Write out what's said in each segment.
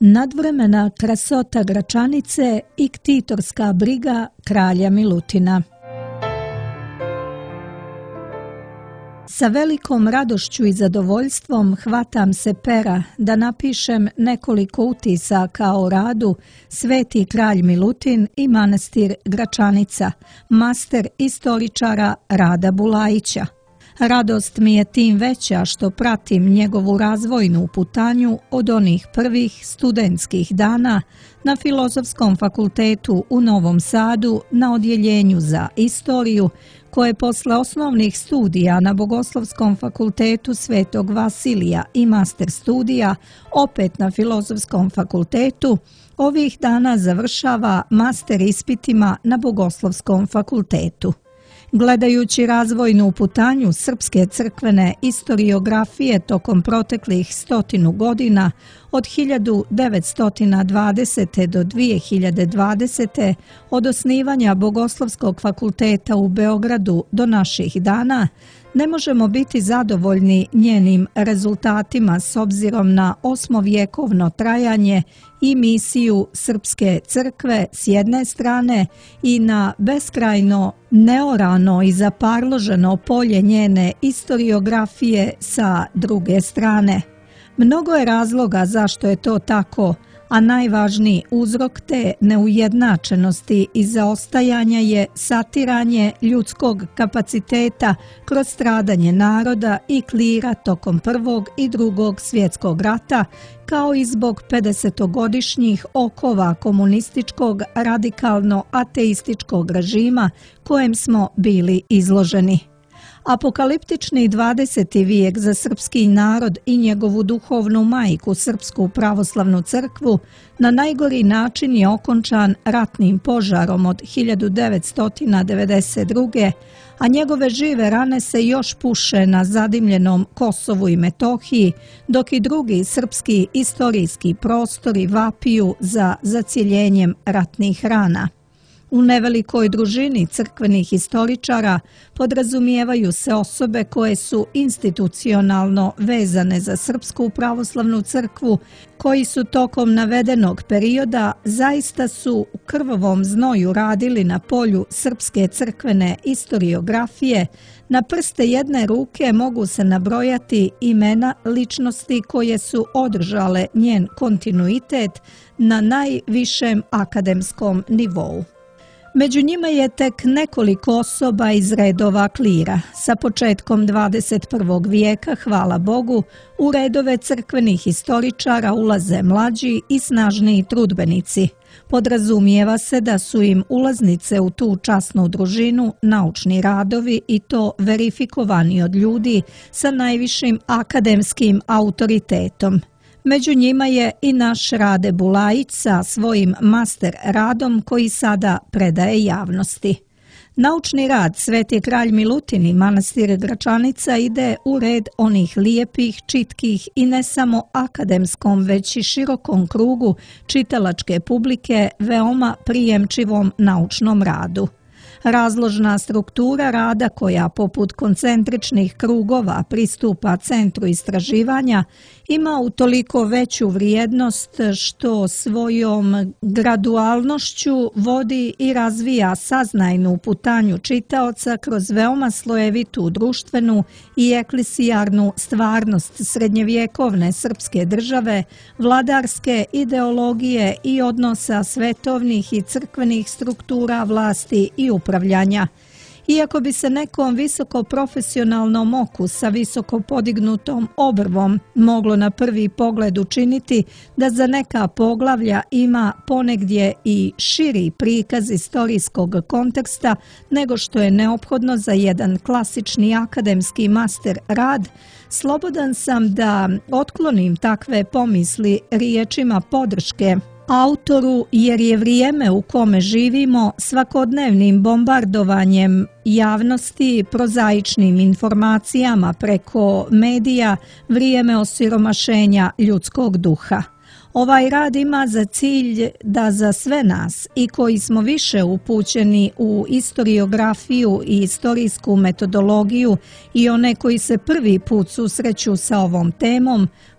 nadvremena krasota Gračanice i ktitorska briga kralja Milutina. Sa velikom radošću i zadovoljstvom hvatam se pera da napišem nekoliko utisaka o radu Sveti kralj Milutin i manastir Gračanica, master istoričara Rada Bulajića. Radost mi je tim veća što pratim njegovu razvojnu putanju od onih prvih studentskih dana na Filozofskom fakultetu u Novom Sadu na odjeljenju za istoriju, koje posle osnovnih studija na Bogoslovskom fakultetu Svetog Vasilija i master studija opet na Filozofskom fakultetu ovih dana završava master ispitima na Bogoslovskom fakultetu. Gledajući razvojnu putanju srpske crkvene istoriografije tokom proteklih 100 godina, od 1920. do 2020. od osnivanja Bogoslovskog fakulteta u Beogradu do naših dana, ne možemo biti zadovoljni njenim rezultatima s obzirom na osmovjekovno trajanje i misiju Srpske crkve s jedne strane i na beskrajno neorano i zaparloženo polje njene istoriografije sa druge strane. Mnogo je razloga zašto je to tako, a najvažniji uzrok te neujednačenosti i zaostajanja je satiranje ljudskog kapaciteta kroz stradanje naroda i klira tokom Prvog i Drugog svjetskog rata, kao i zbog 50-godišnjih okova komunističkog radikalno-ateističkog režima kojem smo bili izloženi. Apokaliptični 20. vijek za srpski narod i njegovu duhovnu majku, Srpsku pravoslavnu crkvu, na najgori način je okončan ratnim požarom od 1992. a njegove žive rane se još puše na zadimljenom Kosovu i Metohiji, dok i drugi srpski istorijski prostori vapiju za zacjeljenjem ratnih rana. U nevelikoj družini crkvenih istoričara podrazumijevaju se osobe koje su institucionalno vezane za Srpsku pravoslavnu crkvu, koji su tokom navedenog perioda zaista su u krvavom znoju radili na polju srpske crkvene istoriografije. Na prste jedne ruke mogu se nabrojati imena ličnosti koje su održale njen kontinuitet na najvišem akademskom nivou. Među njima je tek nekoliko osoba iz redova klira. Sa početkom 21. vijeka, hvala Bogu, u redove crkvenih istoričara ulaze mlađi i snažniji trudbenici. Podrazumijeva se da su im ulaznice u tu časnu družinu naučni radovi i to verifikovani od ljudi sa najvišim akademskim autoritetom. Među njima je i naš Rade Bulajić sa svojim master radom koji sada predaje javnosti. Naučni rad Sveti kralj Milutin i manastir Gračanica ide u red onih lijepih, čitkih i ne samo akademskom već i širokom krugu čitalačke publike veoma prijemčivom naučnom radu. Razložna struktura rada koja poput koncentričnih krugova pristupa centru istraživanja ima utoliko veću vrijednost što svojom gradualnošću vodi i razvija saznajnu putanju čitaoca kroz veoma slojevitu društvenu i eklesijarnu stvarnost srednjevjekovne srpske države, vladarske ideologije i odnosa svetovnih i crkvenih struktura vlasti i upravljanja. Iako bi se nekom visoko profesionalnom oku sa visoko podignutom obrvom moglo na prvi pogled učiniti da za neka poglavlja ima ponegdje i širi prikaz istorijskog konteksta nego što je neophodno za jedan klasični akademski master rad, slobodan sam da otklonim takve pomisli riječima podrške autoru, jer je vrijeme u kome živimo svakodnevnim bombardovanjem javnosti, prozaičnim informacijama preko medija, vrijeme osiromašenja ljudskog duha. Ovaj rad ima za cilj da za sve nas i koji smo više upućeni u istoriografiju i istorijsku metodologiju i one koji se prvi put susreću sa ovom temom,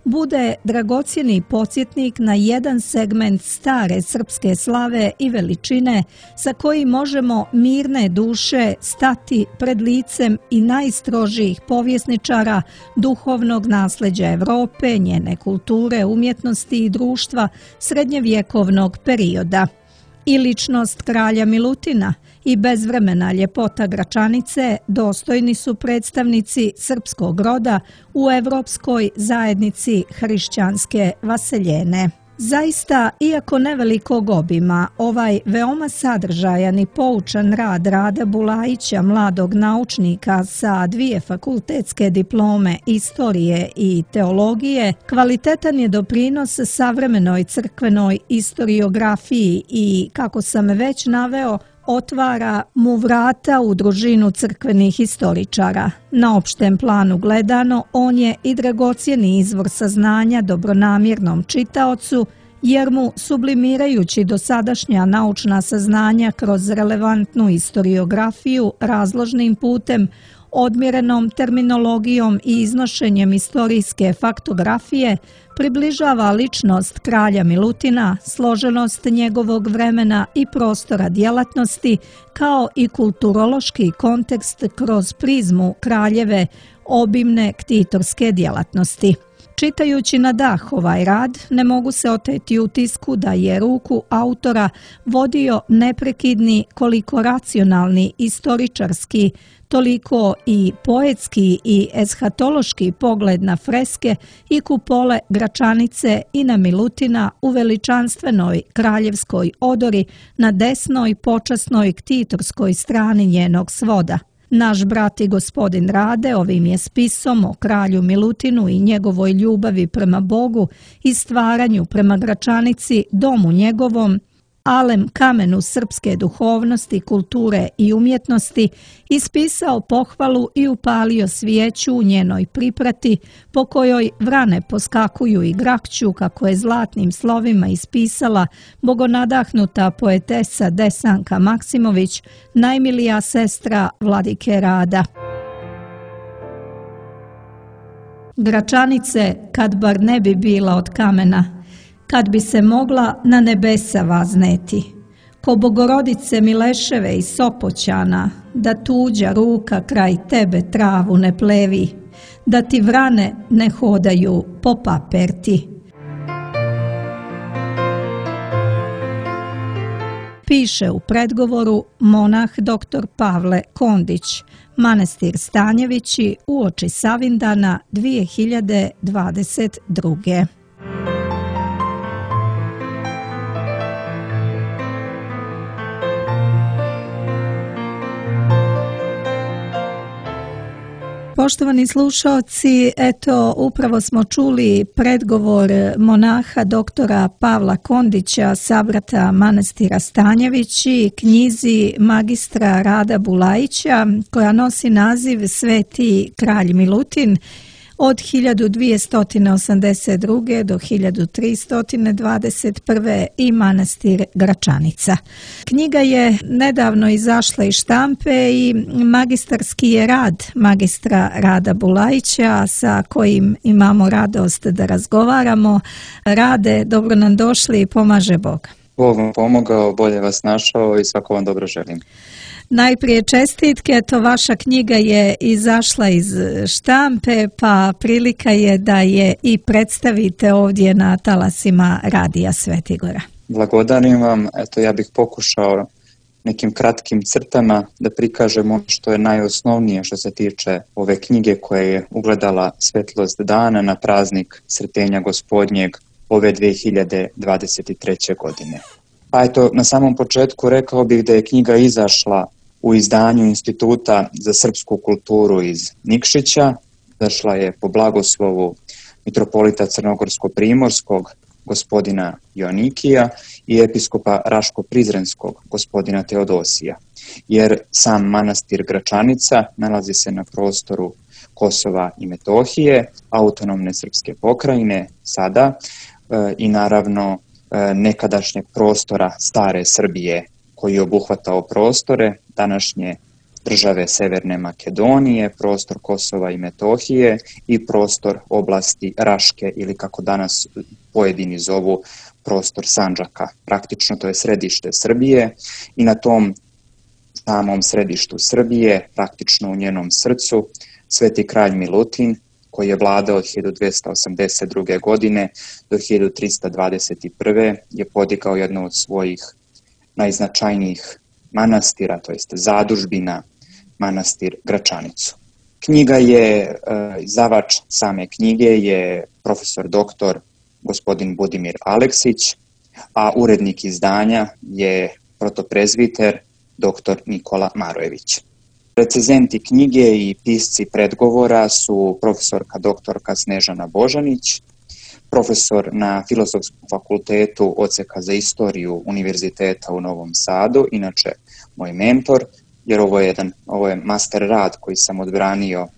bude dragocjeni podsjetnik na jedan segment stare srpske slave i veličine sa kojim možemo mirne duše stati pred licem i najstrožijih povjesničara duhovnog nasljeđa Europe, njene kulture, umjetnosti i društva srednjevjekovnog perioda. I ličnost kralja Milutina i bezvremena ljepota Gračanice dostojni su predstavnici srpskog roda u Evropskoj zajednici hrišćanske vaseljene. Zaista, iako nevelikog obima, ovaj veoma sadržajan i poučan rad Rada Bulajića, mladog naučnika sa 2 fakultetske diplome istorije i teologije, kvalitetan je doprinos savremenoj crkvenoj istoriografiji i, kako sam već naveo, otvara mu vrata u družinu crkvenih historičara. Na opštem planu gledano, on je i dragocjeni izvor saznanja dobronamjernom čitaocu, jer mu, sublimirajući dosadašnja naučna saznanja kroz relevantnu istoriografiju razložnim putem, odmjerenom terminologijom i iznošenjem istorijske faktografije, približava ličnost kralja Milutina, složenost njegovog vremena i prostora djelatnosti, kao i kulturološki kontekst kroz prizmu kraljeve obimne ktitorske djelatnosti. Čitajući na dah ovaj rad, ne mogu se oteti utisku da je ruku autora vodio neprekidni, koliko racionalni, istoričarski, toliko i poetski i eshatološki pogled na freske i kupole Gračanice i na Milutina u veličanstvenoj kraljevskoj odori na desnoj počasnoj ktitorskoj strani njenog svoda. Naš brat i gospodin Rade ovim je spisom o kralju Milutinu i njegovoj ljubavi prema Bogu i stvaranju prema Gračanici, domu njegovom, alem kamenu srpske duhovnosti, kulture i umjetnosti, ispisao pohvalu i upalio svijeću u njenoj priprati, po kojoj vrane poskakuju i grakću, kako je zlatnim slovima ispisala bogonadahnuta poetesa Desanka Maksimović, najmilija sestra vladike Rada. Gračanice, kad bar ne bi bila od kamena, kad bi se mogla na nebesa vazneti, ko Bogorodice Mileševe i Sopoćana, da tuđa ruka kraj tebe travu ne plevi, da ti vrane ne hodaju po paperti. Piše u predgovoru monah dr. Pavle Kondić, manastir Stanjevići, uoči Savindana 2022. Poštovani slušaoci, eto, upravo smo čuli predgovor monaha doktora Pavla Kondića, sabrata manastira Stanjevići, knjizi magistra Rada Bulajića, koja nosi naziv Sveti kralj Milutin od 1282. do 1321. i manastir Gračanica. Knjiga je nedavno izašla iz štampe i magistarski je rad magistra Rada Bulajića, sa kojim imamo radost da razgovaramo. Rade, dobro nam došli i pomaže Bog. Bog vam pomogao, bolje vas našao i svako vam dobro želim. Najprije čestitke, eto, vaša knjiga je izašla iz štampe, pa prilika je da je i predstavite ovdje na talasima Radija Svetigora. Blagodarim vam, eto, ja bih pokušao nekim kratkim crtama da prikažem ono što je najosnovnije što se tiče ove knjige koja je ugledala svetlost dana na praznik Sretenja Gospodnjeg ove 2023. godine. Pa eto, na samom početku rekao bih da je knjiga izašla u izdanju Instituta za srpsku kulturu iz Nikšića. Izašla je po blagoslovu mitropolita Crnogorsko-primorskog gospodina Joanikija i episkopa Raško-Prizrenskog gospodina Teodosija, jer sam manastir Gračanica nalazi se na prostoru Kosova i Metohije, autonomne srpske pokrajine sada i naravno nekadašnjeg prostora stare Srbije, koji je obuhvatao prostore današnje države Severne Makedonije, prostor Kosova i Metohije i prostor oblasti Raške ili kako danas pojedini zovu prostor Sandžaka. Praktično to je središte Srbije i na tom samom središtu Srbije, praktično u njenom srcu, sveti kralj Milutin, koji je vladao od 1282. godine do 1321. je podigao jednu od svojih najznačajnijih manastira, to jest zadužbina, manastir Gračanicu. Knjiga je, izdavač same knjige je profesor doktor gospodin Budimir Aleksić, a urednik izdanja je protoprezbiter doktor Nikola Marojević. Recenzenti knjige i pisci predgovora su profesorka doktorka Snežana Božanić, profesor na Filozofskom fakultetu Odseka za istoriju Univerziteta u Novom Sadu, inače moj mentor, jer ovo je master rad koji sam odbranio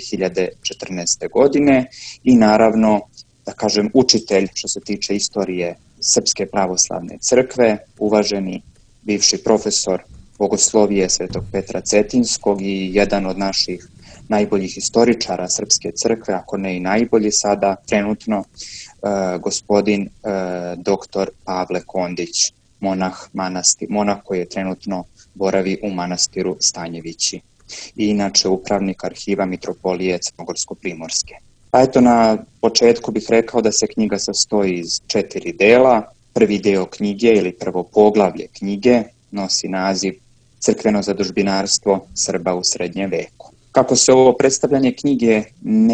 2014. godine i naravno, da kažem, učitelj što se tiče istorije Srpske pravoslavne crkve, uvaženi bivši profesor bogoslovije Svetog Petra Cetinskog i jedan od naših najboljih istoričara Srpske crkve, ako ne i najbolji sada trenutno, gospodin doktor Pavle Kondić, monah koji je trenutno boravi u manastiru Stanjevići i inače upravnik arhiva Mitropolije Crnogorsko-Primorske. Pa eto, na početku bih rekao da se knjiga sastoji iz 4 dela. Prvi deo knjige ili prvo poglavlje knjige nosi naziv Crkveno zadužbinarstvo Srba u srednjem veku. Kako se ovo predstavljanje knjige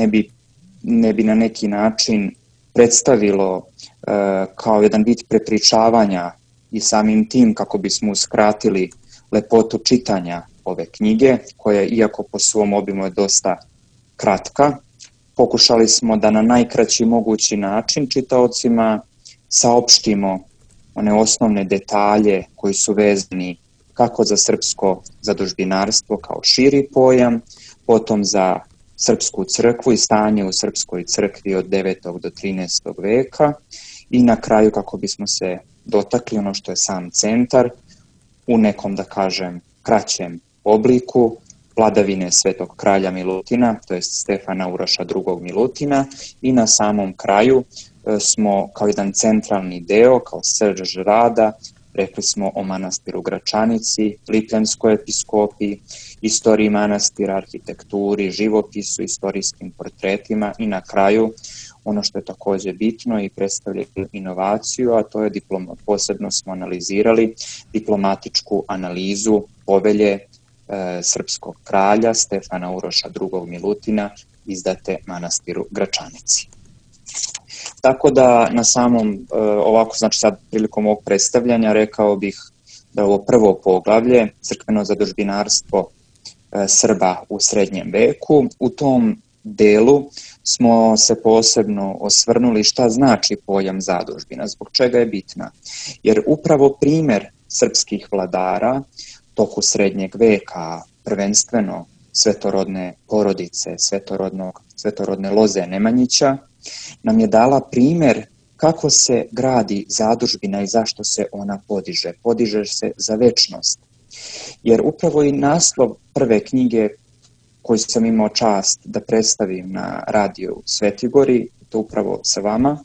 ne bi na neki način predstavilo kao jedan vid prepričavanja i samim tim kako bismo uskratili lepotu čitanja ove knjige, koja iako po svom obimu je dosta kratka, pokušali smo da na najkraći mogući način čitaocima saopštimo one osnovne detalje koji su vezani kako za srpsko zadužbinarstvo kao širi pojam, potom za srpsku crkvu i stanje u srpskoj crkvi od 9. do 13. veka i na kraju kako bismo se dotakli ono što je sam centar u nekom, da kažem, kraćem obliku vladavine svetog kralja Milutina, to jest Stefana Uroša II. Milutina, i na samom kraju smo kao jedan centralni deo, kao srž rada, rekli smo o manastiru Gračanici, Lipljanskoj episkopiji, istoriji manastira, arhitekturi, živopisu, istorijskim portretima i na kraju ono što je također bitno i predstavlja inovaciju, a to je posebno smo analizirali diplomatičku analizu povelje srpskog kralja Stefana Uroša II. Milutina izdate manastiru Gračanici. Tako da na samom, ovako znači sad prilikom ovog predstavljanja rekao bih da ovo prvo poglavlje, crkveno zadužbinarstvo Srba u srednjem veku, u tom delu smo se posebno osvrnuli šta znači pojam zadužbina, zbog čega je bitna. Jer upravo primjer srpskih vladara toku srednjeg veka, prvenstveno svetorodne porodice, svetorodne loze Nemanjića, nam je dala primjer kako se gradi zadužbina i zašto se ona podiže. Podiže se za večnost. Jer upravo i naslov prve knjige koju sam imao čast da predstavim na radiju Svetigori, to upravo sa vama,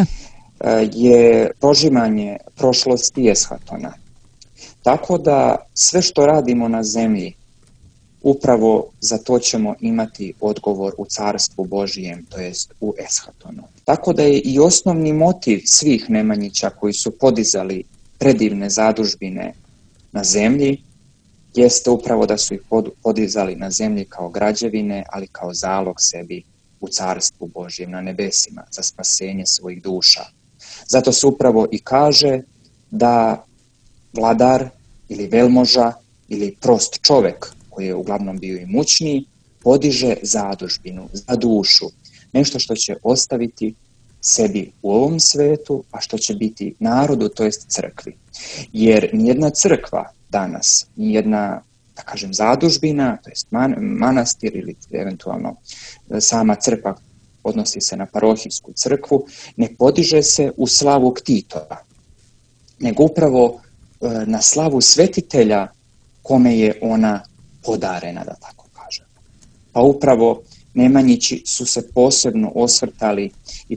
je prožimanje prošlosti eshatona. Tako da sve što radimo na zemlji, upravo za to ćemo imati odgovor u Carstvu Božijem, to jest u eshatonu. Tako da je i osnovni motiv svih Nemanjića koji su podizali predivne zadužbine na zemlji, jeste upravo da su ih podizali na zemlji kao građevine, ali kao zalog sebi u Carstvu Božijem na nebesima, za spasenje svojih duša. Zato se upravo i kaže da vladar ili velmoža ili prost čovek, koji je uglavnom bio imućniji, podiže zadužbinu, za dušu, nešto što će ostaviti sebi u ovom svetu, a što će biti narodu, to jest crkvi. Jer nijedna crkva danas, nijedna, da kažem, zadužbina, to jest manastir ili eventualno sama crkva, odnosi se na parohijsku crkvu, ne podiže se u slavu ktitoa, nego upravo na slavu svetitelja kome je ona podarena, da tako kažem. Pa upravo Nemanjići su se posebno osvrtali i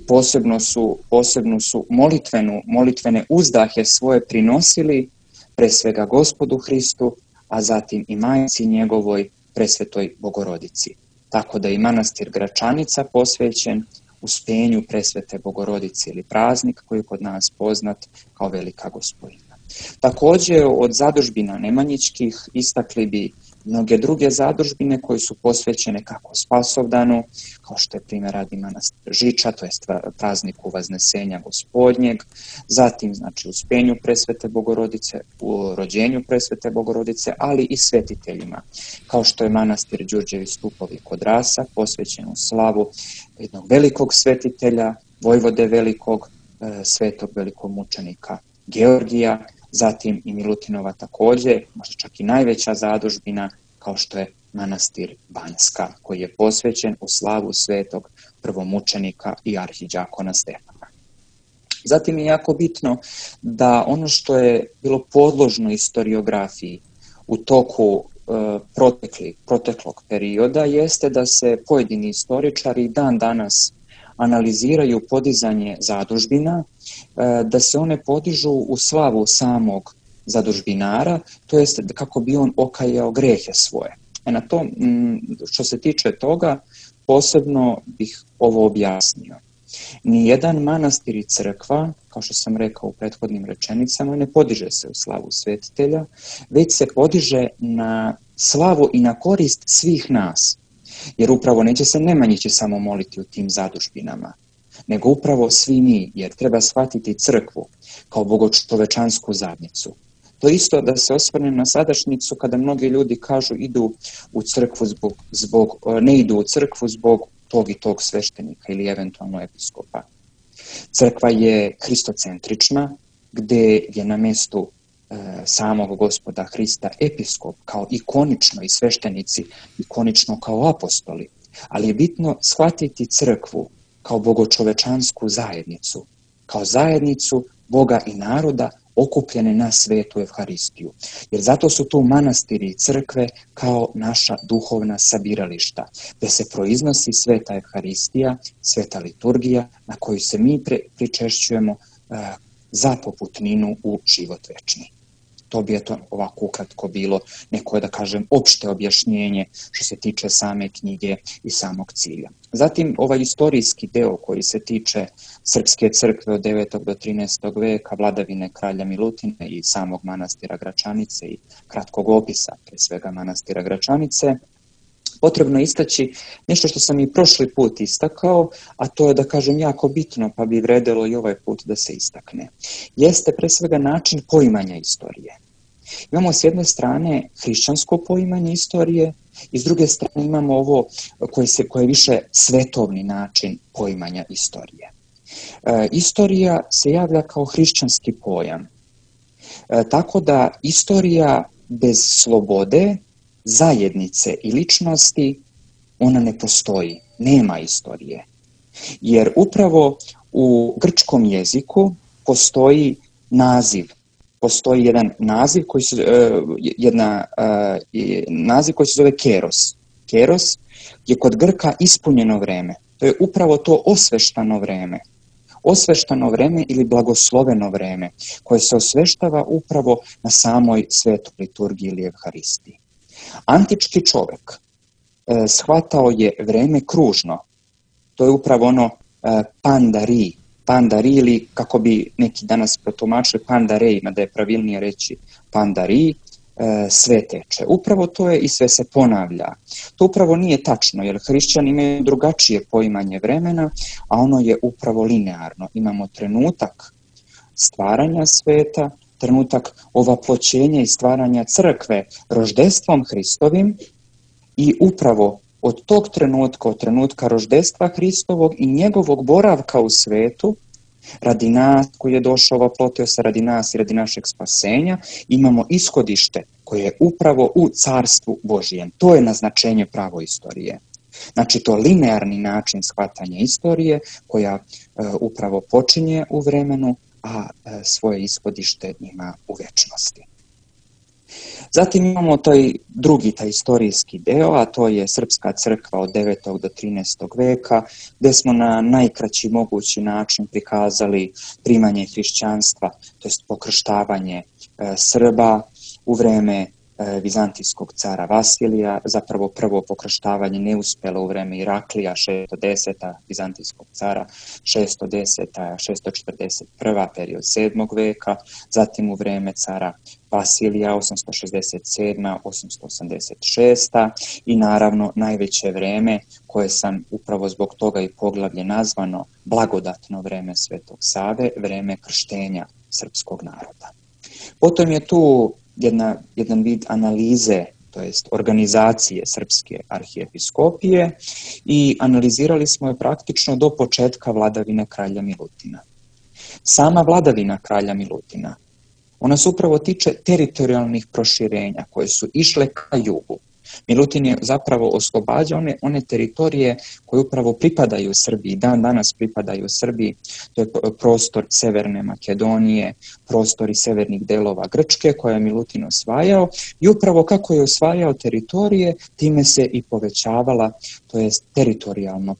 posebno su molitvene uzdahe svoje prinosili pre svega Gospodu Hristu, a zatim i Majci njegovoj presvetoj Bogorodici. Tako da i manastir Gračanica posvećen uspenju presvete Bogorodice ili praznik koji je kod nas poznat kao Velika Gospodina. Također od zadužbina nemanjičkih istakli bi mnoge druge zadužbine koje su posvećene kako Spasovdanu, kao što je primjer radi manastir Žiča, to je prazniku Vaznesenja Gospodnjeg, zatim znači uspenju presvete Bogorodice, u rođenju presvete Bogorodice, ali i svetiteljima, kao što je manastir Đurđevi stupovi kod Rasa, posvećen u slavu jednog velikog svetitelja, vojvode velikog, svetog velikog mučenika Georgija, zatim i Milutinova također, možda čak i najveća zadužbina, kao što je manastir Banjska, koji je posvećen u slavu svetog prvomučenika i arhiđakona Stefana. Zatim je jako bitno da ono što je bilo podložno istoriografiji u toku proteklog perioda jeste da se pojedini istoričari dan danas analiziraju podizanje zadužbina, da se one podižu u slavu samog zadužbinara, to jest kako bi on okajao grehe svoje. Na to, što se tiče toga, posebno bih ovo objasnio. Nijedan manastir i crkva, kao što sam rekao u prethodnim rečenicama, ne podiže se u slavu svetitelja, već se podiže na slavu i na korist svih nas. Jer upravo neće se Nemanjići samo moliti u tim zadužbinama, nego upravo svi mi, jer treba shvatiti crkvu kao bogočovečansku zajednicu. To isto da se osvrnem na sadašnjicu kada mnogi ljudi kažu idu u crkvu ne idu u crkvu zbog tog i tog sveštenika ili eventualno episkopa. Crkva je hristocentrična, gdje je na mjestu samog Gospoda Hrista episkop kao ikonično i sveštenici ikonično kao apostoli, ali je bitno shvatiti crkvu kao bogočovečansku zajednicu, kao zajednicu Boga i naroda okupljene na svetu Evharistiju. Jer zato su tu manastiri i crkve kao naša duhovna sabirališta, gdje se proiznosi sveta Evharistija, sveta liturgija na koju se mi pričešćujemo za poputninu u život večni. To bi je to ovako ukratko bilo neko, da kažem, opšte objašnjenje što se tiče same knjige i samog cilja. Zatim ovaj istorijski deo koji se tiče Srpske crkve od 9. do 13. veka, vladavine kralja Milutina i samog manastira Gračanice i kratkog opisa, pre svega manastira Gračanice, potrebno istaći nešto što sam i prošli put istakao, a to je, da kažem, jako bitno, pa bi vredelo i ovaj put da se istakne. Jeste pre svega način poimanja istorije. Imamo s jedne strane hrišćansko poimanje istorije i s druge strane imamo ovo koje je više svetovni način poimanja istorije. Istorija se javlja kao hrišćanski pojam. Tako da istorija bez slobode, zajednice i ličnosti, ona ne postoji, nema istorije. Jer upravo u grčkom jeziku postoji jedan naziv koji se zove keros. Keros je kod Grka ispunjeno vreme. To je upravo to osveštano vreme. Osveštano vreme ili blagosloveno vreme koje se osveštava upravo na samoj svetoj liturgiji ili Evharistiji. Antički čovjek shvatao je vreme kružno. To je upravo ono pandari ili kako bi neki danas protumačili pandarej, mada je pravilnije reći pandari, sve teče. Upravo to je i sve se ponavlja. To upravo nije tačno, jer hrišćani imaju drugačije poimanje vremena, a ono je upravo linearno. Imamo trenutak stvaranja sveta, trenutak ovaploćenja i stvaranja crkve roždestvom Hristovim i upravo od tog trenutka, od trenutka roždestva Hristovog i njegovog boravka u svetu, radi nas koji je došao, ovaplotio se radi nas i radi našeg spasenja, imamo ishodište koje je upravo u carstvu Božijem. To je naznačenje pravo istorije. Znači to linearni način shvatanja istorije koja upravo počinje u vremenu, a svoje ishodište ima u večnosti. Zatim imamo taj istorijski deo, a to je Srpska crkva od 9. do 13. veka, gdje smo na najkraći mogući način prikazali primanje hrišćanstva, to jest pokrštavanje Srba u vreme vizantijskog cara Vasilija, zapravo prvo pokrštavanje neuspjelo u vreme Iraklija 610. vizantijskog cara 610. 641. period 7. veka, zatim u vreme cara Vasilija 867. 886. i naravno najveće vreme koje sam upravo zbog toga i poglavlje nazvano blagodatno vreme Svetog Save, vreme krštenja srpskog naroda. Potom je tu jedan vid analize, to jest organizacije Srpske arhijepiskopije i analizirali smo je praktično do početka vladavine kralja Milutina. Sama vladavina kralja Milutina, ona se upravo tiče teritorijalnih proširenja koje su išle ka jugu. Milutin je zapravo oslobađao one teritorije koje upravo pripadaju Srbiji, danas pripadaju Srbiji, to je prostor Severne Makedonije, prostori severnih delova Grčke koje je Milutin osvajao i upravo kako je osvajao teritorije, time se i povećavala, to je teritorijalno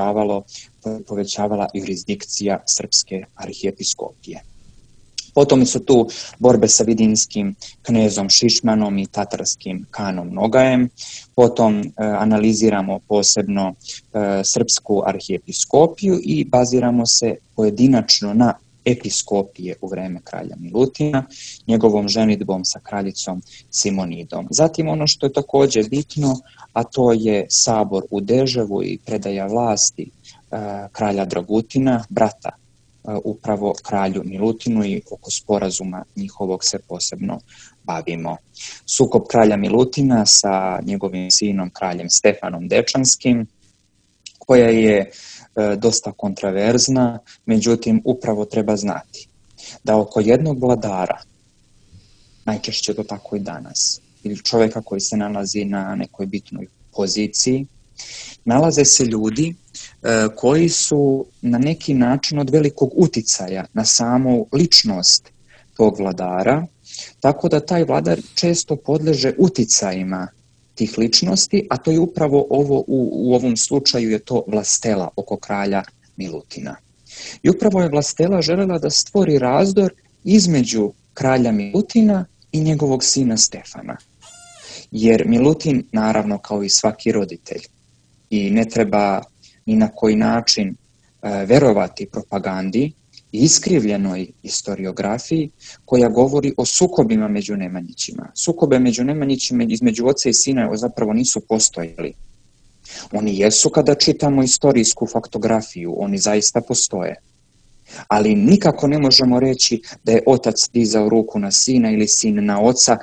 povećavala jurisdikcija Srpske arhijepiskopije. Potom su tu borbe sa vidinskim knezom Šišmanom i tatarskim kanom Nogajem. Potom analiziramo posebno Srpsku arhijepiskopiju i baziramo se pojedinačno na episkopije u vreme kralja Milutina, njegovom ženidbom sa kraljicom Simonidom. Zatim ono što je također bitno, a to je sabor u Deževu i predaja vlasti kralja Dragutina, brata upravo kralju Milutinu, i oko sporazuma njihovog se posebno bavimo. Sukob kralja Milutina sa njegovim sinom kraljem Stefanom Dečanskim, koja je dosta kontraverzna, međutim upravo treba znati da oko jednog vladara, najčešće je to tako i danas, ili čovjeka koji se nalazi na nekoj bitnoj poziciji, nalaze se ljudi koji su na neki način od velikog uticaja na samu ličnost tog vladara, tako da taj vladar često podleže uticajima tih ličnosti, a to je upravo u ovom slučaju je to vlastela oko kralja Milutina. I upravo je vlastela želela da stvori razdor između kralja Milutina i njegovog sina Stefana. Jer Milutin, naravno kao i svaki roditelj, i ne treba ni na koji način verovati propagandi i iskrivljenoj historiografiji koja govori o sukobima među Nemanjićima. Sukobe među Nemanjićima između oca i sina zapravo nisu postojali. Oni jesu kada čitamo istorijsku faktografiju, oni zaista postoje. Ali nikako ne možemo reći da je otac dizao ruku na sina ili sin na oca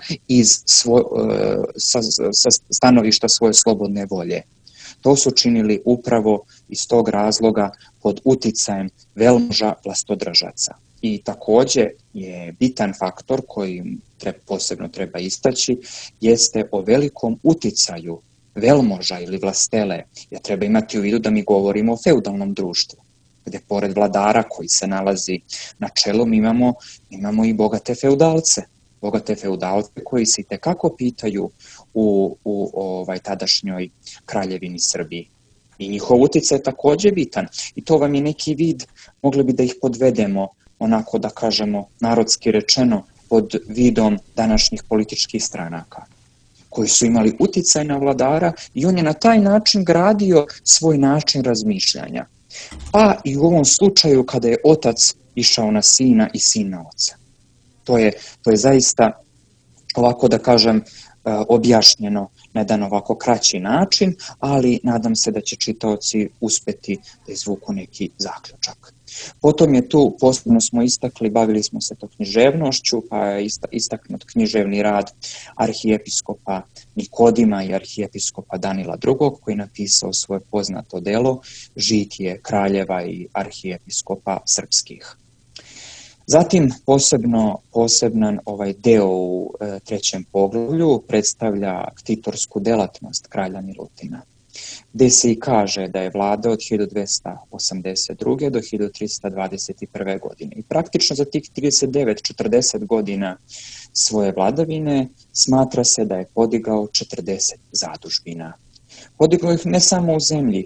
sa stanovišta svoje slobodne volje. To su činili upravo iz tog razloga pod uticajem velmoža vlastodržaca. I također je bitan faktor koji posebno treba istaći, jeste o velikom uticaju velmoža ili vlastele. Jer treba imati u vidu da mi govorimo o feudalnom društvu, gdje pored vladara koji se nalazi na čelu imamo i bogate feudalce. Bogate feudalce koji se itekako pitaju u tadašnjoj kraljevini Srbiji. I njihov utjecaj je također bitan. I to vam je neki vid, mogli bi da ih podvedemo, onako da kažemo, narodski rečeno, pod vidom današnjih političkih stranaka, koji su imali utjecaj na vladara i on je na taj način gradio svoj način razmišljanja. Pa i u ovom slučaju kada je otac išao na sina i sin na oca. To je zaista, ovako da kažem, objašnjeno na jedan ovako kraći način, ali nadam se da će čitaoci uspjeti da izvuku neki zaključak. Potom je tu, posebno smo istakli, bavili smo se to književnošću, pa je istaknut književni rad arhijepiskopa Nikodima i arhijepiskopa Danila II, koji je napisao svoje poznato delo Žitije kraljeva i arhijepiskopa srpskih. Zatim poseban ovaj deo u trećem poglavlju predstavlja ktitorsku delatnost kralja Milutina, gdje se i kaže da je vladao od 1282. do 1321. godine. I praktično za tih 39-40 godina svoje vladavine smatra se da je podigao 40 zadužbina. Podigao ih ne samo u zemlji,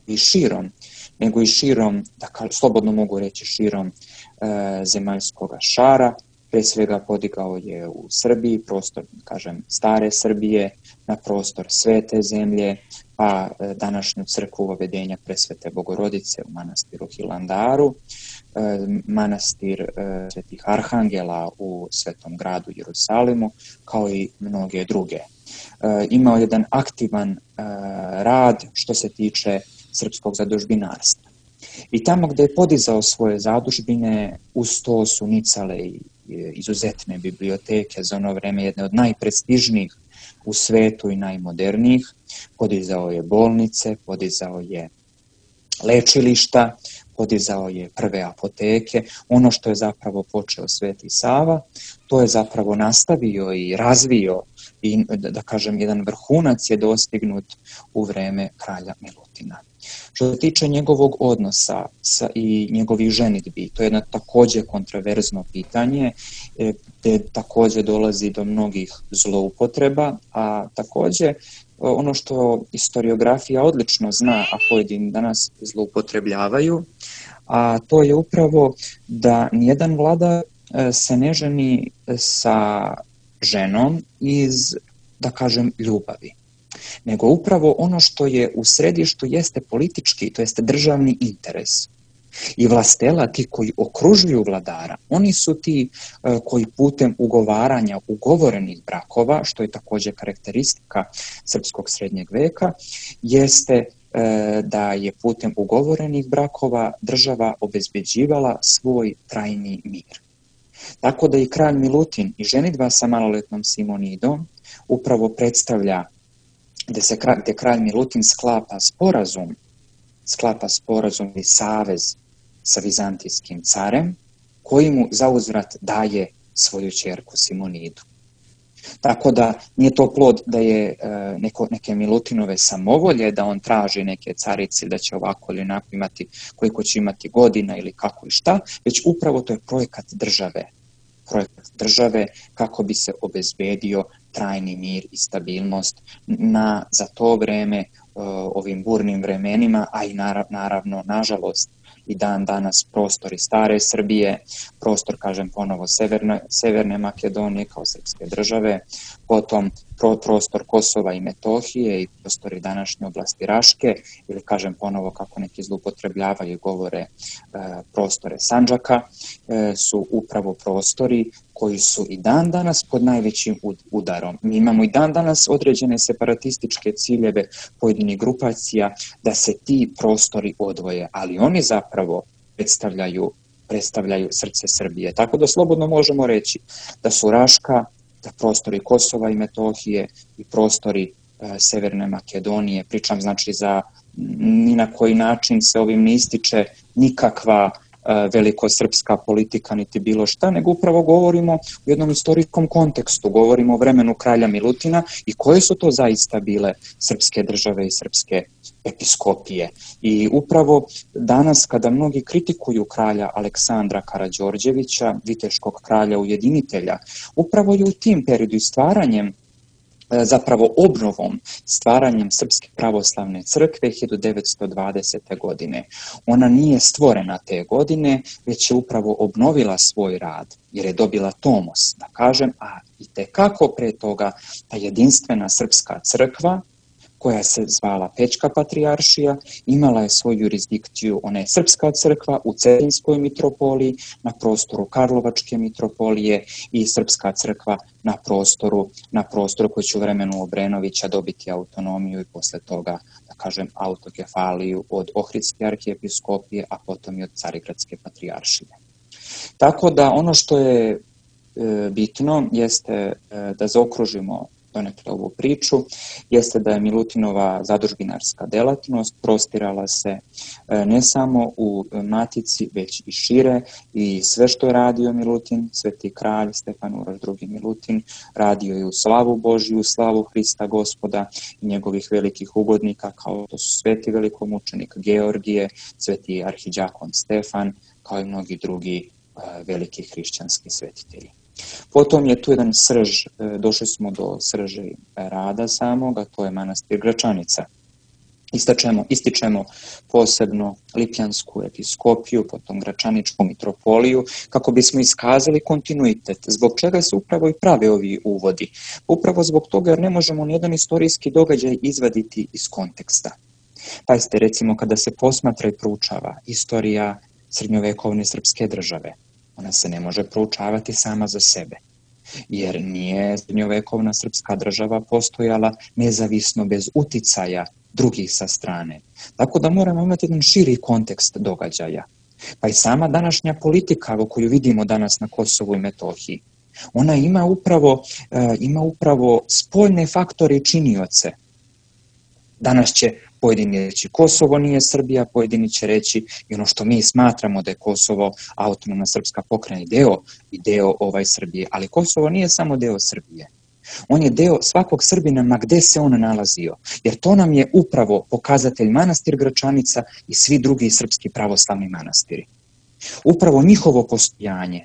nego i širom, slobodno mogu reći širom zemaljskog šara. Pre svega podigao je u Srbiji, prostor, stare Srbije, na prostor Svete zemlje, pa današnju crkvu Uvedenja Presvete Bogorodice u manastiru Hilandaru, manastir Svetih Arhangela u Svetom gradu Jerusalimu, kao i mnoge druge. Imao jedan aktivan rad što se tiče srpskog zadužbinarstva. I tamo gde je podizao svoje zadužbine, uz to su nicale i izuzetne biblioteke, za ono vreme jedne od najprestižnijih u svetu i najmodernijih. Podizao je bolnice, podizao je lečilišta, podizao je prve apoteke. Ono što je zapravo počeo Sveti Sava, to je zapravo nastavio i razvio i, da kažem, jedan vrhunac je dostignut u vreme kralja Milutina. Što se tiče njegovog odnosa i njegovih ženidbi, to je jedno takođe kontroverzno pitanje, gde takođe dolazi do mnogih zloupotreba, a takođe ono što historiografija odlično zna, a pojedini danas zloupotrebljavaju, a to je upravo da nijedan vladar se ne ženi sa ženom iz, da kažem, ljubavi, nego upravo ono što je u središtu jeste politički, to jeste državni interes. I vlastela, ti koji okružuju vladara, oni su ti koji putem ugovaranja ugovorenih brakova, što je takođe karakteristika srpskog srednjeg veka, jeste da je putem ugovorenih brakova država obezbeđivala svoj trajni mir. Tako da i kralj Milutin i ženidba sa maloletnom Simonidom upravo predstavlja gde kralj Milutin sklapa sporazum i savez sa vizantijskim carem, koji mu zauzvrat daje svoju ćerku Simonidu. Tako da nije to plod da je neke Milutinove samovolje, da on traži neke carice da će ovako ili onako imati, koliko će imati godina ili kako i šta, već upravo to je projekat države kako bi se obezbedio trajni mir i stabilnost za to vreme, ovim burnim vremenima, a i naravno, nažalost, i dan danas prostori stare Srbije, prostor, kažem ponovo, Severne Makedonije kao srpske države, potom prostor Kosova i Metohije i prostori današnje oblasti Raške, ili kažem ponovo kako neki zloupotrebljavaju i govore prostore Sandžaka, su upravo prostori koji su i dan danas pod najvećim udarom. Mi imamo i dan danas određene separatističke ciljeve pojedinih grupacija da se ti prostori odvoje, ali oni zapravo predstavljaju srce Srbije. Tako da slobodno možemo reći da su Raška, da prostori Kosova i Metohije i prostori Severne Makedonije, pričam znači za ni na koji način se ovim ne ističe nikakva velikosrpska politika niti bilo šta, nego upravo govorimo u jednom istorijskom kontekstu, govorimo o vremenu kralja Milutina i koje su to zaista bile srpske države i srpske episkopije. I upravo danas kada mnogi kritikuju kralja Aleksandra Karađorđevića, viteškog kralja ujedinitelja, upravo je u tim periodu i obnovom, stvaranjem Srpske pravoslavne crkve 1920. godine. Ona nije stvorena te godine, već je upravo obnovila svoj rad, jer je dobila tomos, da kažem, a i tekako pre toga ta jedinstvena Srpska crkva, koja se zvala Pećka patrijaršija, imala je svoju jurisdikciju, ona je Srpska crkva u Cetinskoj mitropoliji, na prostoru Karlovačke mitropolije i Srpska crkva na prostoru koji će u vremenu Obrenovića dobiti autonomiju i posle toga, da kažem, autokefaliju od Ohridske arhijepiskopije, a potom i od Carigradske patrijaršije. Tako da ono što je bitno jeste da zaokružimo donekle ovu priču, jeste da je Milutinova zadužbinarska delatnost prostirala se ne samo u Matici, već i šire, i sve što je radio Milutin, sveti kralj Stefan Uroš II. Milutin, radio je u slavu Božju, u slavu Hrista Gospoda i njegovih velikih ugodnika, kao to su sveti velikomučenik Georgije, sveti arhidjakon Stefan, kao i mnogi drugi veliki hrišćanski svetitelji. Potom je tu jedan srž, došli smo do srži rada samoga, to je manastir Gračanica. Ističemo posebno Lipljansku episkopiju, potom Gračaničku mitropoliju, kako bismo iskazali kontinuitet. Zbog čega se upravo i prave ovi uvodi? Upravo zbog toga jer ne možemo nijedan istorijski događaj izvaditi iz konteksta. Pazite, recimo kada se posmatra i proučava istorija srednjovekovne srpske države, ona se ne može proučavati sama za sebe, jer nije srednjovekovna srpska država postojala nezavisno bez uticaja drugih sa strane. Tako da moramo imati jedan širi kontekst događaja. Pa i sama današnja politika koju vidimo danas na Kosovu i Metohiji, ona ima upravo spoljne faktore i činioce. Danas će pojedini reći Kosovo nije Srbija, pojedini će reći i ono što mi smatramo da je Kosovo autonomna srpska pokrajina i deo Srbije. Ali Kosovo nije samo deo Srbije. On je deo svakog Srbina ma gde se on nalazio, jer to nam je upravo pokazatelj manastir Gračanica i svi drugi srpski pravoslavni manastiri. Upravo njihovo postojanje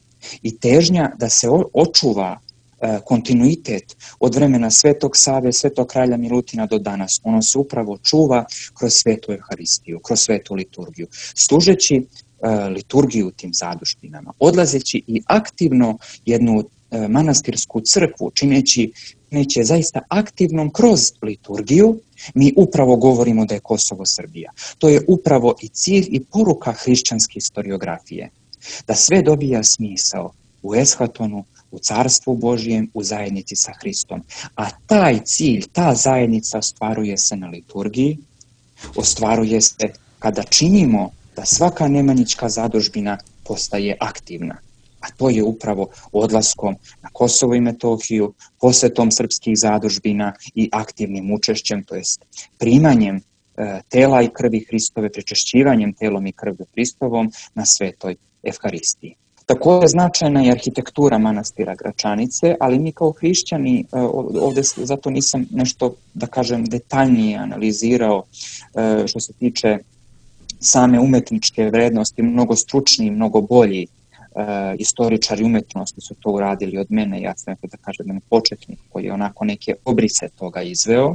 i težnja da se očuva kontinuitet od vremena Svetog Save, Svetog kralja Milutina do danas. Ono se upravo čuva kroz svetu Evharistiju, kroz svetu liturgiju, služeći liturgiju tim zadužbinama, odlazeći i aktivno jednu manastirsku crkvu, čineći zaista aktivnom kroz liturgiju, mi upravo govorimo da je Kosovo Srbija. To je upravo i cilj i poruka hrišćanske historiografije, da sve dobija smisao u eshatonu, u Carstvu Božijem, u zajednici sa Hristom. A taj cilj, ta zajednica ostvaruje se na liturgiji, ostvaruje se kada činimo da svaka nemanjička zadužbina postaje aktivna. A to je upravo odlaskom na Kosovo i Metohiju, posvetom srpskih zadužbina i aktivnim učešćem, to jest primanjem tela i krvi Hristove, pričešćivanjem telom i krvlju Hristovom na svetoj Evharistiji. Također značajna je arhitektura manastira Gračanice, ali mi kao hrišćani, ovdje zato nisam nešto, da kažem, detaljnije analizirao što se tiče same umetničke vrednosti, mnogo stručniji, mnogo bolji istoričari umetnosti su to uradili od mene, ja sam da kažem jedan početnik koji je onako neke obrise toga izveo,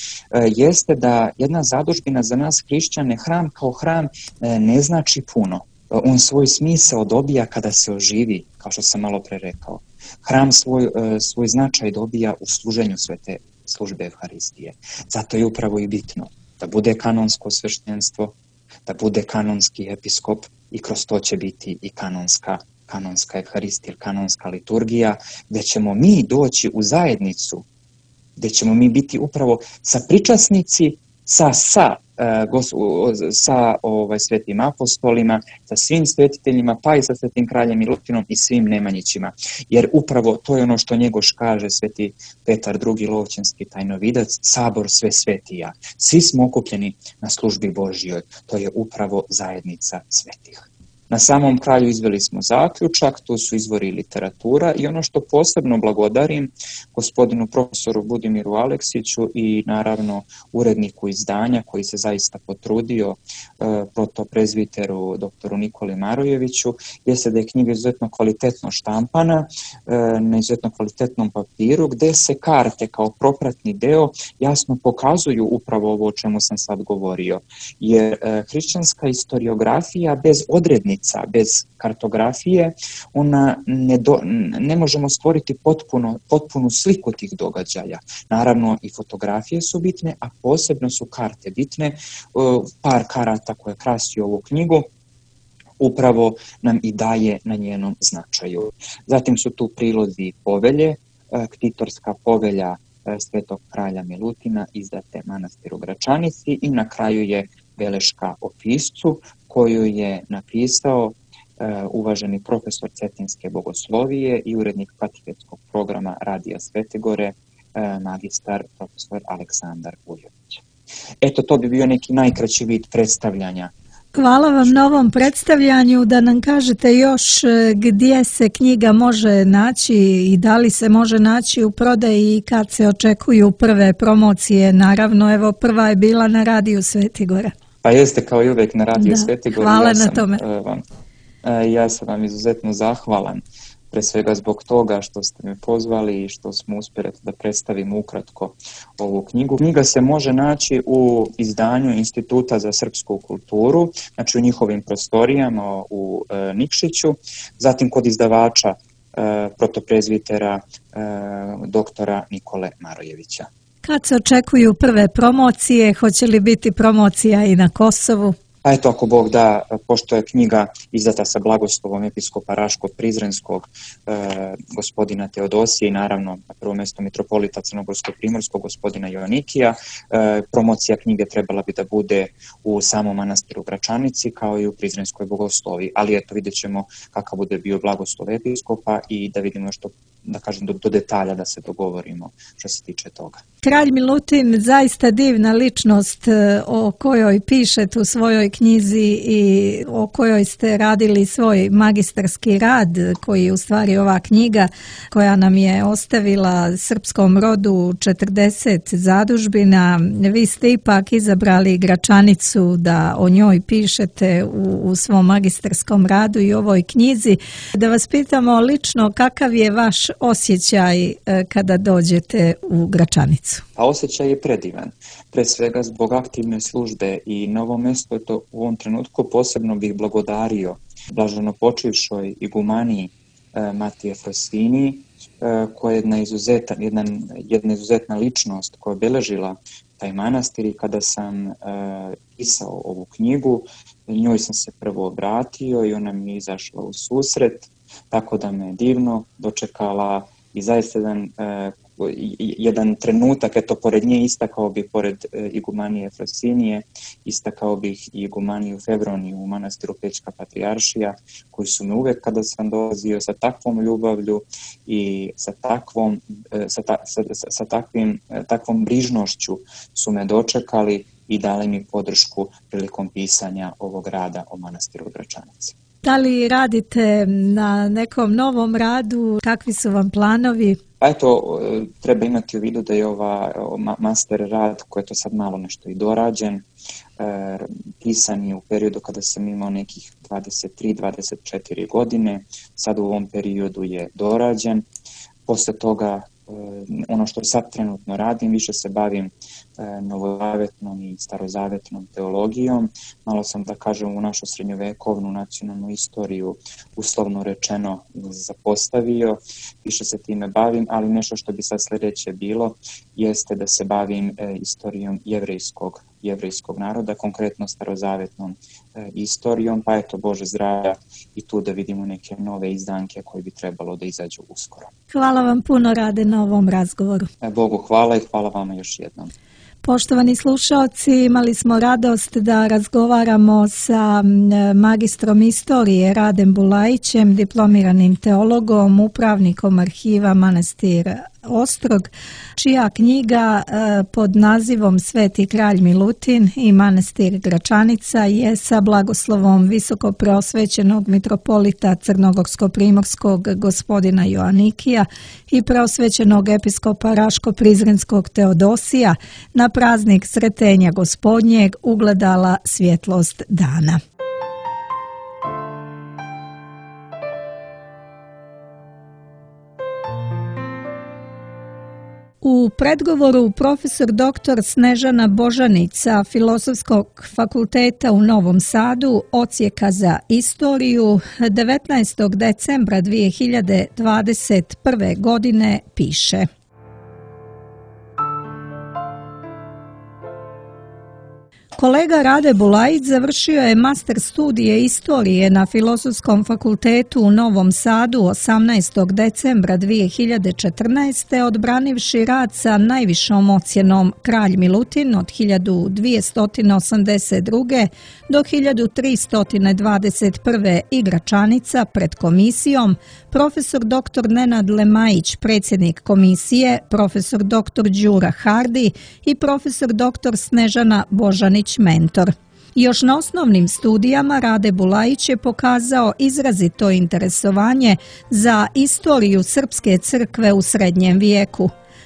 jeste da jedna zadužbina za nas hrišćane, hram kao hram ne znači puno. On svoj smisao dobija kada se oživi, kao što sam malo pre rekao. Hram svoj značaj dobija u služenju svete službe Evharistije. Zato je upravo i bitno da bude kanonsko sveštenstvo, da bude kanonski episkop i kroz to će biti i kanonska Evharistija, kanonska liturgija, gdje ćemo mi doći u zajednicu, gdje ćemo mi biti upravo sapričasnici sa svetim apostolima, sa svim svetiteljima, pa i sa svetim kraljem Milutinom i svim nemanjićima. Jer upravo to je ono što Njegoš kaže, sveti Petar II. Lovćanski tajnovidac, sabor sve svetija. Svi smo okupljeni na službi Božjoj, to je upravo zajednica svetih. Na samom kraju izveli smo zaključak, tu su izvori literatura i ono što posebno blagodarim gospodinu profesoru Budimiru Aleksiću i naravno uredniku izdanja koji se zaista potrudio, protoprezbiteru doktoru Nikoli Marojeviću, jeste da je knjiga izuzetno kvalitetno štampana, na izuzetno kvalitetnom papiru, gde se karte kao propratni deo jasno pokazuju upravo ovo o čemu sam sad govorio. Jer hrišćanska historiografija bez odrednica, bez kartografije, ona ne možemo stvoriti potpunu sliku tih događaja. Naravno i fotografije su bitne, a posebno su karte bitne. Par karata koje krasi ovu knjigu upravo nam i daje na njenom značaju. Zatim su tu prilozi povelje, ktitorska povelja svetog kralja Milutina izdate manastiru Gračanici i na kraju je beleška o piscu koju je napisao uvaženi profesor Cetinske bogoslovije i urednik katehetskog programa Radija Svete Gore, magistar profesor Aleksandar Vujović. Eto, to bi bio neki najkraći vid predstavljanja. Hvala vam na ovom predstavljanju, da nam kažete još gdje se knjiga može naći i da li se može naći u prodaji i kad se očekuju prve promocije. Naravno, evo prva je bila na Radiju Svete Gore. Pa jeste kao i uvijek na Radiju Svete Gore. Hvala na tome. Ja sam vam izuzetno zahvalan pre svega zbog toga što ste me pozvali i što smo uspjeli da predstavimo ukratko ovu knjigu. Knjiga se može naći u izdanju Instituta za srpsku kulturu, znači u njihovim prostorijama u Nikšiću, zatim kod izdavača protoprezvitera doktora Nikole Marojevića. Kad se očekuju prve promocije, hoće li biti promocija i na Kosovu? Pa eto, ako Bog da, pošto je knjiga izdata sa blagoslovom episkopa Raško-Prizrenskog gospodina Teodosije i naravno na prvom mjestu mitropolita Crnogorsko-Primorskog gospodina Joanikija, promocija knjige trebala bi da bude u samom manastiru Gračanici kao i u Prizrenskoj bogoslovi, ali eto vidjet ćemo kakav bude bio blagoslov episkopa i da vidimo što, da kažem, do detalja da se dogovorimo što se tiče toga. Kralj Milutin, zaista divna ličnost o kojoj pišete u svojoj knjizi i o kojoj ste radili svoj magistarski rad, koji je u stvari ova knjiga koja nam je ostavila srpskom rodu 40 zadužbina. Vi ste ipak izabrali Gračanicu da o njoj pišete u svom magistarskom radu i ovoj knjizi. Da vas pitamo lično, kakav je vaš osjećaj kada dođete u Gračanicu? A osjećaj je predivan. Pre svega zbog aktivne službe i na ovom mjestu je to u ovom trenutku posebno bih blagodario blaženopočivšoj igumaniji Matije Frosini, koja je jedna izuzetna ličnost koja je obeležila taj manastir i kada sam pisao ovu knjigu, njoj sam se prvo obratio i ona mi je izašla u susret, tako da me divno dočekala i zaista jedan trenutak, eto, pored nje istakao bih, pored igumanije Frosinije, istakao bih i igumaniju Fevroniju u manastiru Pećka Patrijaršija, koji su me uvek kada sam dolazio sa takvom ljubavlju i sa takvom brižnošću su me dočekali i dali mi podršku prilikom pisanja ovog rada o manastiru Gračanici. Da li radite na nekom novom radu? Kakvi su vam planovi? Pa eto, treba imati u vidu da je master rad, koji je to sad malo nešto i dorađen, pisan je u periodu kada sam imao nekih 23-24 godine, sad u ovom periodu je dorađen. Posle toga, ono što sad trenutno radim, više se bavim novozavetnom i starozavetnom teologijom. Malo sam, da kažem, u našu srednjovekovnu nacionalnu istoriju uslovno rečeno zapostavio. Više se time bavim, ali nešto što bi sad sljedeće bilo jeste da se bavim istorijom jevrejskog naroda, konkretno starozavetnom istorijom, pa eto, Bože zdravlja, i tu da vidimo neke nove izdanke koje bi trebalo da izađu uskoro. Hvala vam puno, Rade, na ovom razgovoru. Bogu hvala i hvala vama još jednom. Poštovani slušaoci, imali smo radost da razgovaramo sa magistrom istorije Radem Bulajićem, diplomiranim teologom, upravnikom arhiva manastira Ostrog, čija knjiga pod nazivom Sveti kralj Milutin i manastir Gračanica je sa blagoslovom visoko preosvećenog mitropolita Crnogorsko-Primorskog gospodina Joanikija i preosvećenog episkopa Raško-Prizrenskog Teodosija na praznik Sretenja Gospodnjeg ugledala svjetlost dana. U predgovoru profesor dr. Snežana Božanić sa Filozofskog fakulteta u Novom Sadu, odsjeka za istoriju, 19. decembra 2021. godine piše: Kolega Rade Bulajić završio je master studije istorije na Filozofskom fakultetu u Novom Sadu 18. decembra 2014. odbranivši rad sa najvišom ocjenom Kralj Milutin od 1282. do 1321. i Gračanica pred komisijom, profesor dr. Nenad Lemajić, predsjednik komisije, profesor dr. Đura Hardi i profesor dr. Snežana Božanić, mentor. Još na osnovnim studijama Rade Bulajić je pokazao izrazito interesovanje za istoriju srpske crkve u srednjem vijeku.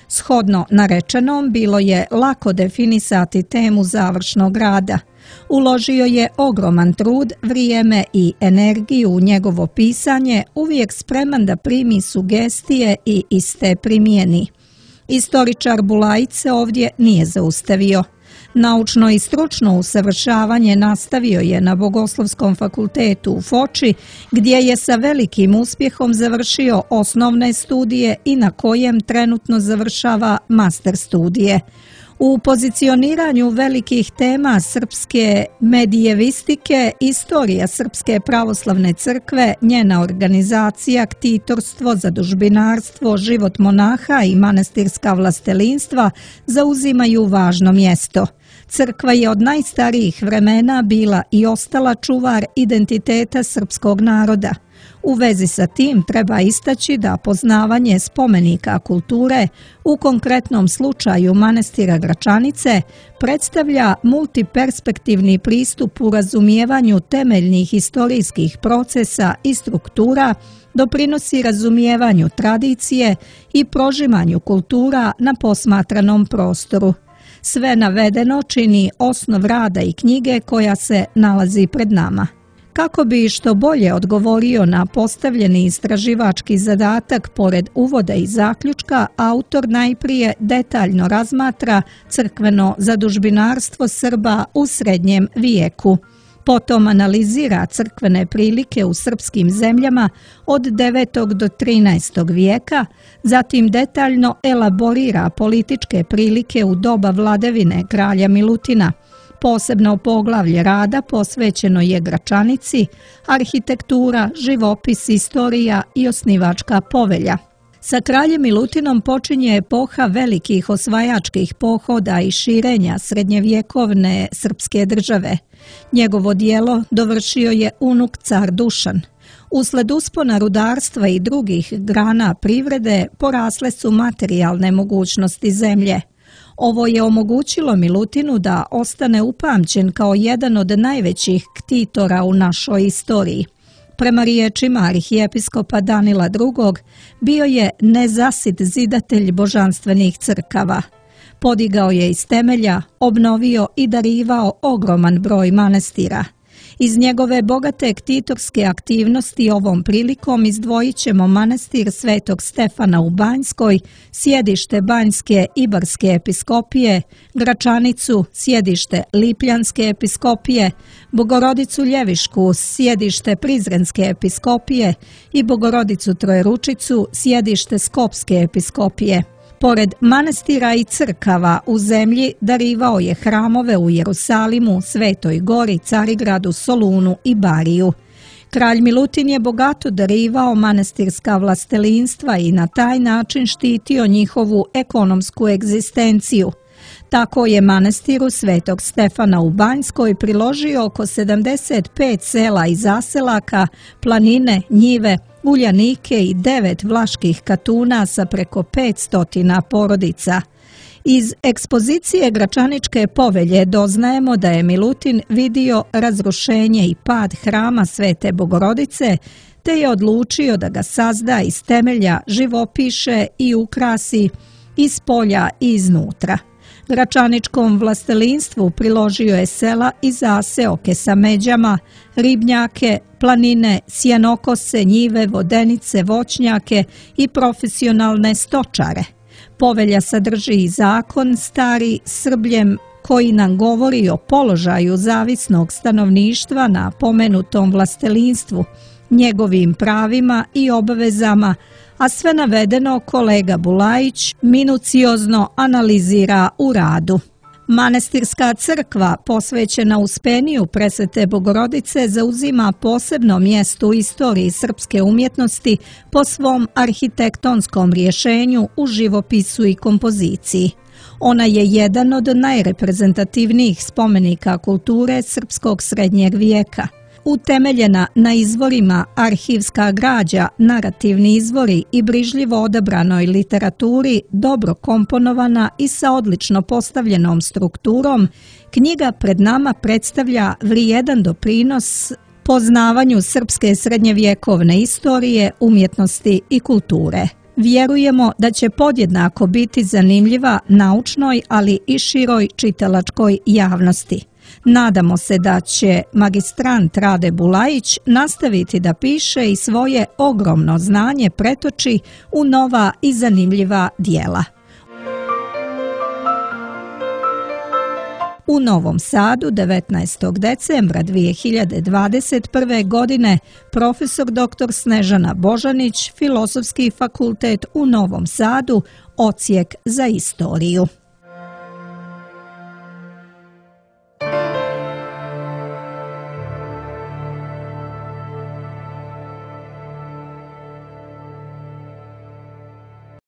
Shodno narečenom bilo je lako definisati temu završnog rada. Uložio je ogroman trud, vrijeme i energiju u njegovo pisanje, uvijek spreman da primi sugestije i iste primijeni. Istoričar Bulajić se ovdje nije zaustavio. Naučno i stručno usavršavanje nastavio je na Bogoslovskom fakultetu u Foči, gdje je sa velikim uspjehom završio osnovne studije i na kojem trenutno završava master studije. U pozicioniranju velikih tema srpske medijevistike, istorija Srpske pravoslavne crkve, njena organizacija, ktitorstvo, zadužbinarstvo, život monaha i manastirska vlastelinstva zauzimaju važno mjesto. Crkva je od najstarijih vremena bila i ostala čuvar identiteta srpskog naroda. U vezi sa tim treba istaći da poznavanje spomenika kulture, u konkretnom slučaju manastira Gračanice, predstavlja multiperspektivni pristup u razumijevanju temeljnih historijskih procesa i struktura, doprinosi razumijevanju tradicije i prožimanju kultura na posmatranom prostoru. Sve navedeno čini osnov rada i knjige koja se nalazi pred nama. Kako bi što bolje odgovorio na postavljeni istraživački zadatak, pored uvoda i zaključka, autor najprije detaljno razmatra crkveno zadužbinarstvo Srba u srednjem vijeku. Potom analizira crkvene prilike u srpskim zemljama od 9. do 13. vijeka, zatim detaljno elaborira političke prilike u doba vladavine kralja Milutina. Posebno poglavlje rada posvećeno je Gračanici, arhitektura, živopis, istorija i osnivačka povelja. Sa kraljem Milutinom počinje epoha velikih osvajačkih pohoda i širenja srednjevjekovne srpske države. Njegovo djelo dovršio je unuk car Dušan. Usled uspona rudarstva i drugih grana privrede porasle su materijalne mogućnosti zemlje. Ovo je omogućilo Milutinu da ostane upamćen kao jedan od najvećih ktitora u našoj istoriji. Prema riječima arhijepiskopa Danila II. Bio je nezasit zidatelj božanstvenih crkava. Podigao je iz temelja, obnovio i darivao ogroman broj manastira. Iz njegove bogate ktitorske aktivnosti ovom prilikom izdvojit ćemo manastir Svetog Stefana u Banjskoj, sjedište Banjske Ibarske episkopije, Gračanicu, sjedište Lipljanske episkopije, Bogorodicu Ljevišku, sjedište Prizrenske episkopije i Bogorodicu Trojeručicu, sjedište Skopske episkopije. Pored manastira i crkava u zemlji darivao je hramove u Jerusalimu, Svetoj Gori, Carigradu, Solunu i Bariju. Kralj Milutin je bogato darivao manastirska vlastelinstva i na taj način štitio njihovu ekonomsku egzistenciju. Tako je manastiru Svetog Stefana u Banjskoj priložio oko 75 sela i zaselaka, planine, njive, uljanike i 9 vlaških katuna sa preko 500 porodica. Iz ekspozicije Gračaničke povelje doznajemo da je Milutin vidio razrušenje i pad hrama Svete Bogorodice, te je odlučio da ga sazda iz temelja, živopiše i ukrasi iz polja i iznutra. Gračaničkom vlastelinstvu priložio je sela i zaseoke sa međama, ribnjake, planine, sjenokose, njive, vodenice, voćnjake i profesionalne stočare. Povelja sadrži i zakon stari Srbljem koji nam govori o položaju zavisnog stanovništva na pomenutom vlastelinstvu, njegovim pravima i obavezama, a sve navedeno kolega Bulajić minuciozno analizira u radu. Manastirska crkva, posvećena uspeniju Presvete Bogorodice, zauzima posebno mjesto u istoriji srpske umjetnosti po svom arhitektonskom rješenju u živopisu i kompoziciji. Ona je jedan od najreprezentativnijih spomenika kulture srpskog srednjeg vijeka. Utemeljena na izvorima arhivska građa, narativni izvori i brižljivo odabranoj literaturi, dobro komponovana i sa odlično postavljenom strukturom, knjiga pred nama predstavlja vrijedan doprinos poznavanju srpske srednjevjekovne istorije, umjetnosti i kulture. Vjerujemo da će podjednako biti zanimljiva naučnoj, ali i široj čitalačkoj javnosti. Nadamo se da će magistrant Rade Bulajić nastaviti da piše i svoje ogromno znanje pretoči u nova i zanimljiva djela. U Novom Sadu 19. decembra 2021. godine profesor dr. Snežana Božanić, Filozofski fakultet u Novom Sadu, odsjek za istoriju.